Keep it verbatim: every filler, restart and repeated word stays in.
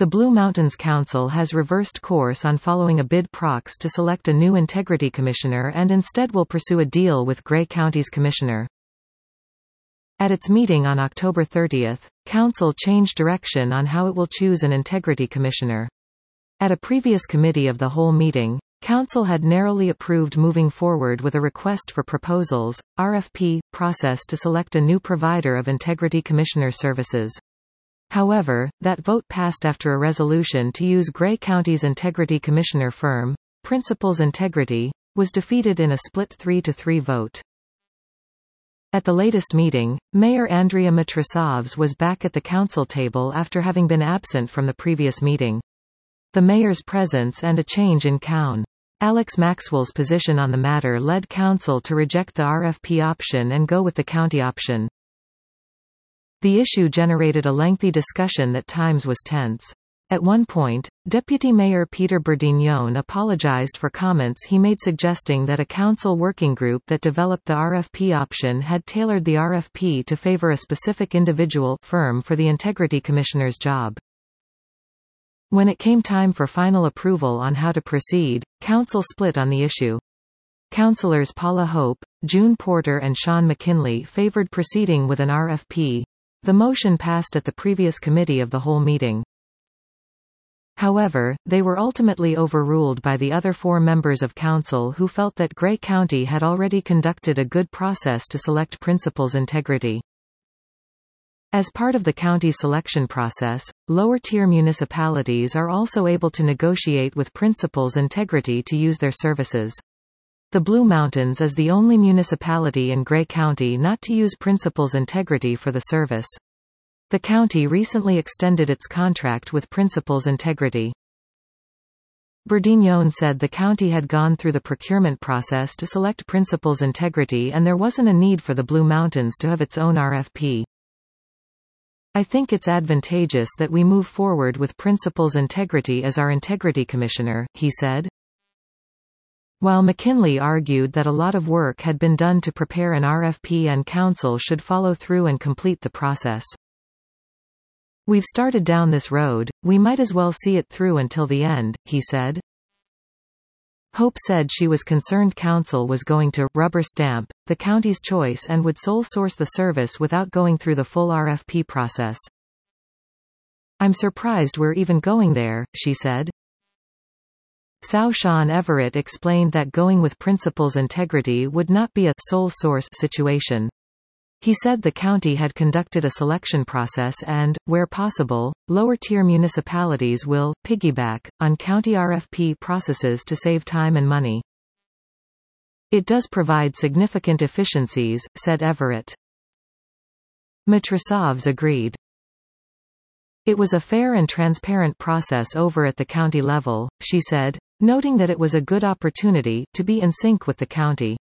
The Blue Mountains Council has reversed course on following a bid prox to select a new integrity commissioner and instead will pursue a deal with Grey County's commissioner. At its meeting on October thirtieth, Council changed direction on how it will choose an integrity commissioner. At a previous committee of the whole meeting, Council had narrowly approved moving forward with a request for proposals, R F P, process to select a new provider of integrity commissioner services. However, that vote passed after a resolution to use Grey County's integrity commissioner firm, Principles Integrity, was defeated in a split three to three vote. At the latest meeting, Mayor Andrea Matrosavs was back at the council table after having been absent from the previous meeting. The mayor's presence and a change in Coun. Alex Maxwell's position on the matter led council to reject the R F P option and go with the county option. The issue generated a lengthy discussion that times was tense. At one point, Deputy Mayor Peter Bourdignon apologized for comments he made suggesting that a council working group that developed the R F P option had tailored the R F P to favor a specific individual firm for the integrity commissioner's job. When it came time for final approval on how to proceed, council split on the issue. Councillors Paula Hope, June Porter and Sean McKinley favored proceeding with an R F P. The motion passed at the previous committee of the whole meeting. However, they were ultimately overruled by the other four members of council who felt that Grey County had already conducted a good process to select Principles Integrity. As part of the county selection process, lower-tier municipalities are also able to negotiate with Principles Integrity to use their services. The Blue Mountains is the only municipality in Grey County not to use Principles Integrity for the service. The county recently extended its contract with Principles Integrity. Bourdignon said the county had gone through the procurement process to select Principles Integrity and there wasn't a need for the Blue Mountains to have its own R F P. I think it's advantageous that we move forward with Principles Integrity as our integrity commissioner, he said. While McKinley argued that a lot of work had been done to prepare an R F P and council should follow through and complete the process. We've started down this road, we might as well see it through until the end, he said. Hope said she was concerned council was going to rubber stamp the county's choice and would sole source the service without going through the full R F P process. I'm surprised we're even going there, she said. Sao Sean Everett explained that going with Principles Integrity would not be a sole source situation. He said the county had conducted a selection process and, where possible, lower-tier municipalities will piggyback on county R F P processes to save time and money. It does provide significant efficiencies, said Everett. Matrosavs agreed. It was a fair and transparent process over at the county level, she said, noting that it was a good opportunity to be in sync with the county.